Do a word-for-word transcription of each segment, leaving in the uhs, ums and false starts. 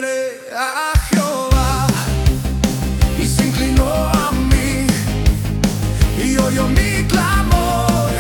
esperé a Jehová y se inclinó a mí y oyó mi clamor.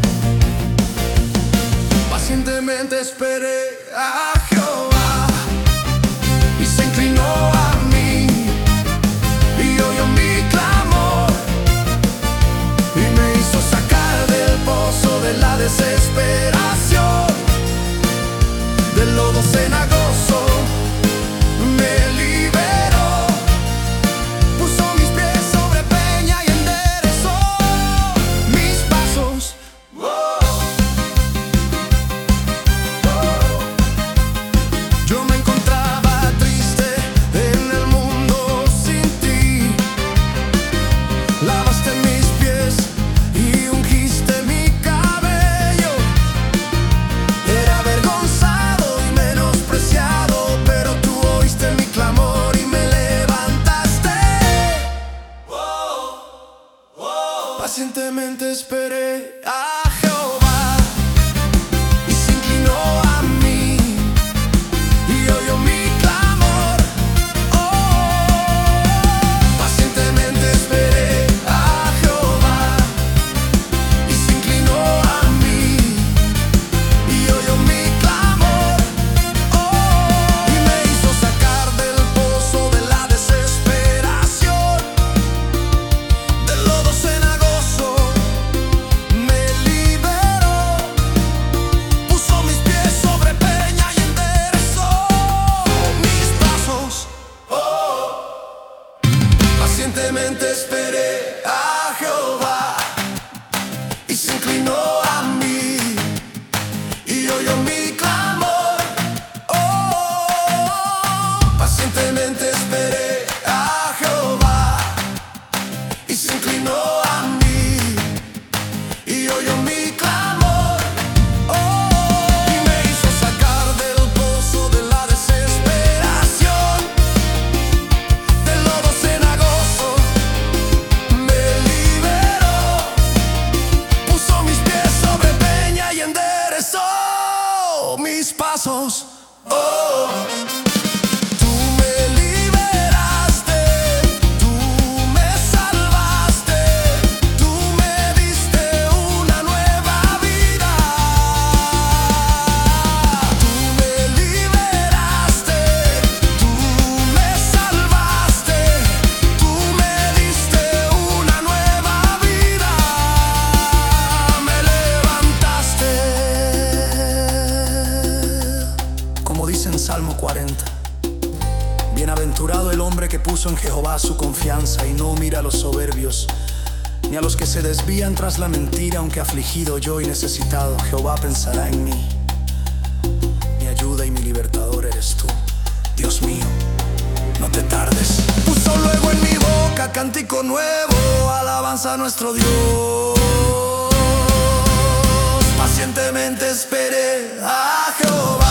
Pacientemente esperé a Jehová y se inclinó a mí y oyó mi clamor y me hizo sacar del pozo de la desesperación, del lodo cenagoso. Me liberó, puso mis pies sobre peña y enderezó mis pasos. Oh. Oh. Yo me encontraba triste en el mundo sin ti. Lavaste mis pies y ungiste mi cabello. Era avergonzado y menospreciado, pero tú oíste mi clamor y me levantaste. Oh, oh. Pacientemente esperé a Jehová y se inclinó a mí y oyó mi clamor. Oh, pacientemente esperé a Jehová y se inclinó a mí y oyó mi clamor. Oh, y me hizo sacar del pozo de la desesperación, del lodo cenagoso. Me liberó, puso mis pies sobre peña y enderezó mis pasos. Oh, pacientemente esperé a Jehová y se inclinó a mí y oyó mi clamor. Oh, pacientemente esperé a Jehová y se inclinó a mí y oyó mi clamor. Oh, y me hizo sacar del pozo de la desesperación, del lodo cenagoso. Me liberó, puso mis pies sobre peña y enderezó mis pasos. Oh, tú me liberaste, tú me salvaste, tú me diste una nueva vida. Tú me liberaste, tú me salvaste, tú me diste una nueva vida. Me levantaste. Como dice en Salmo cuarenta: bienaventurado el hombre que puso en Jehová su confianza y no mira a los soberbios, ni a los que se desvían tras la mentira. Aunque afligido yo y necesitado, Jehová pensará en mí. Mi ayuda y mi libertador eres tú. Dios mío, no te tardes. Puso luego en mi boca cántico nuevo, alabanza a nuestro Dios. Pacientemente esperé a Jehová